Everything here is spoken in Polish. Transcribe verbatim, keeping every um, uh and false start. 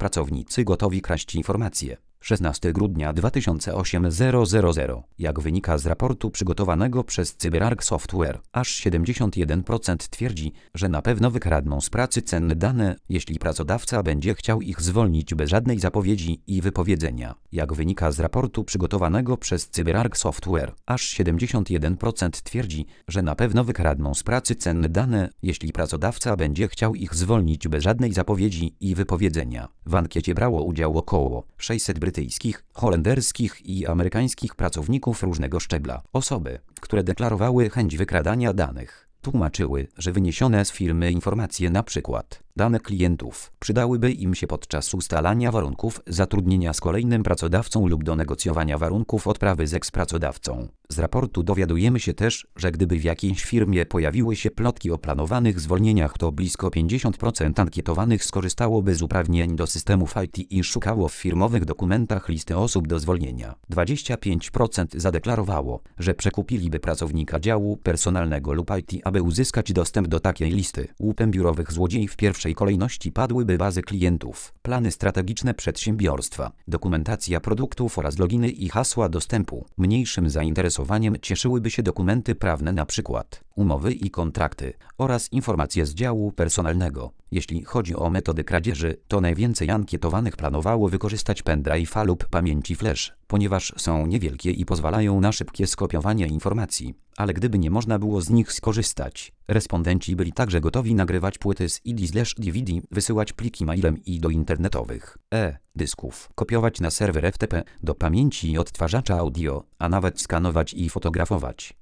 pracownicy gotowi kraść informacje. szesnastego grudnia dwa tysiące osiemnastego. Jak wynika z raportu przygotowanego przez CyberArk Software, aż siedemdziesiąt jeden procent twierdzi, że na pewno wykradną z pracy cenne dane, jeśli pracodawca będzie chciał ich zwolnić bez żadnej zapowiedzi i wypowiedzenia. Jak wynika z raportu przygotowanego przez CyberArk Software, aż siedemdziesiąt jeden procent twierdzi, że na pewno wykradną z pracy cenne dane, jeśli pracodawca będzie chciał ich zwolnić bez żadnej zapowiedzi i wypowiedzenia. W ankiecie brało udział około sześćset brytyjskich, holenderskich i amerykańskich pracowników różnego szczebla. Osoby, które deklarowały chęć wykradania danych, tłumaczyły, że wyniesione z firmy informacje, np. dane klientów, przydałyby im się podczas ustalania warunków zatrudnienia z kolejnym pracodawcą lub do negocjowania warunków odprawy z eks-pracodawcą. Z raportu dowiadujemy się też, że gdyby w jakiejś firmie pojawiły się plotki o planowanych zwolnieniach, to blisko pięćdziesiąt procent ankietowanych skorzystałoby z uprawnień do systemów I T i szukało w firmowych dokumentach listy osób do zwolnienia. dwadzieścia pięć procent zadeklarowało, że przekupiliby pracownika działu personalnego lub I T, aby uzyskać dostęp do takiej listy. Łupem biurowych złodziei w pierwszej kolejności padłyby bazy klientów, plany strategiczne przedsiębiorstwa, dokumentacja produktów oraz loginy i hasła dostępu. Mniejszym zainteresowaniem cieszyłyby się dokumenty prawne, np. umowy i kontrakty oraz informacje z działu personalnego. Jeśli chodzi o metody kradzieży, to najwięcej ankietowanych planowało wykorzystać pendrive'a lub pamięci flash, ponieważ są niewielkie i pozwalają na szybkie skopiowanie informacji. Ale gdyby nie można było z nich skorzystać, respondenci byli także gotowi nagrywać płyty z C D/D V D, wysyłać pliki mailem i do internetowych e-dysków, kopiować na serwer F T P, do pamięci i odtwarzacza audio, a nawet skanować i fotografować.